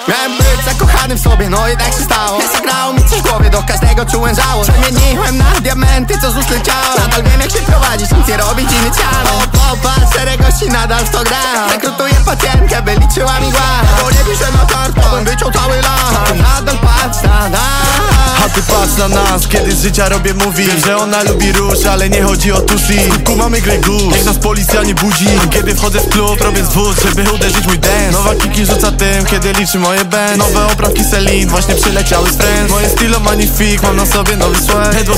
Miałem być zakochany w sobie, no i tak się stało. Nie zagrało mi coś w głowie, do każdego czułem żałość. Przemieniłem na diamenty, co z ust leciało. Nadal wiem jak się prowadzić, nic nie robić inicjalnie. Popatrz, szereg gości nadal w to gra. Rekrutuję pacjentkę, by liczyła mi głaz. Bo nie piszę na kartę, bym wyciął cały las. Nadal patrz na nas. A ty patrz na nas, kiedy z życia robię movie. Wiem, że ona lubi róż, ale nie chodzi o tusi. W kubku mamy Grey Goose, niech nas policja nie budzi. Kiedy wchodzę w klub, robię zwód, żeby uderzyć mój dance. Nowa kiki rzuca tym, kiedy liczy moje bands. Nowe oprawki Celine, właśnie przyleciały z Friends. Moje stylo magnifik, mam na sobie nowy sweat.